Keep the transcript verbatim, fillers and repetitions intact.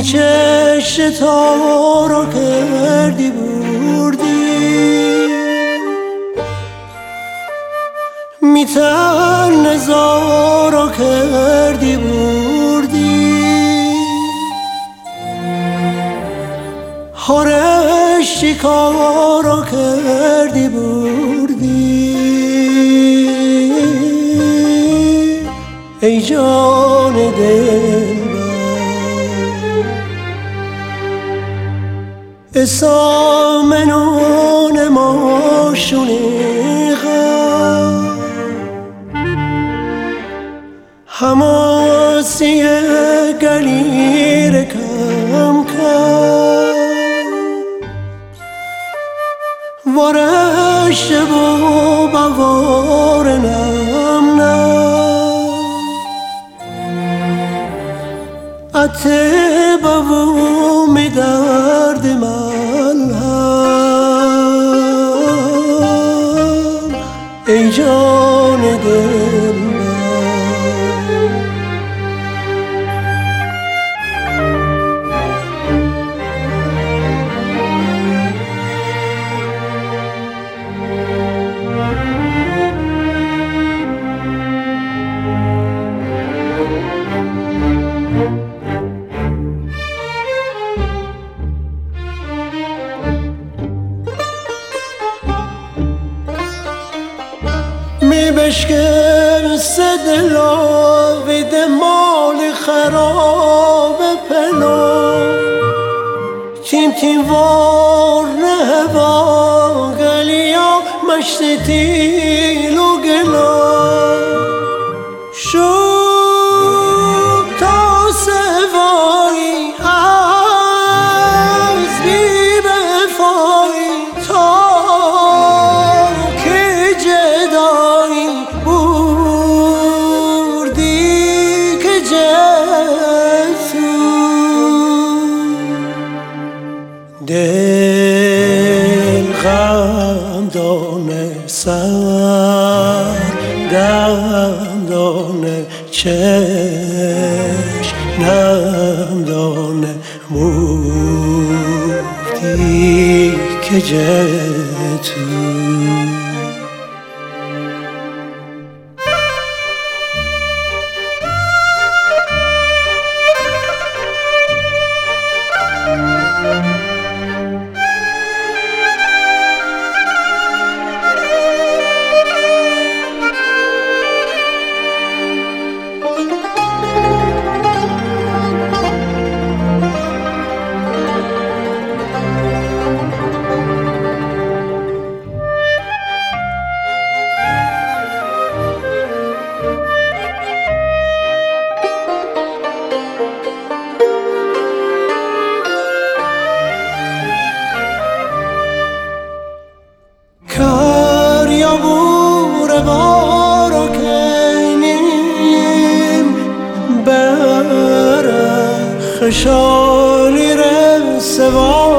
چشم تا رو کردی بردی، می تن نزارو کردی بردی، هاره شکارو کردی بردی. ای جان دلبر اسامنون ما شنیغا هماسی گلیر کم کم وارش و بوار نم نم اته بوو می درد من هم ای جان دل می بشکن سدلا وید مال خراب پلو تیم تیم وار نهوا گلیا مشت تیل و گلا شو تا سوایی از بی بفایی تا که جدایی بردی که جسو دل غم دانه سر دم دانه چشم نم دانه مفتی که جتو بور بارو کنیم بر خشالی رسوا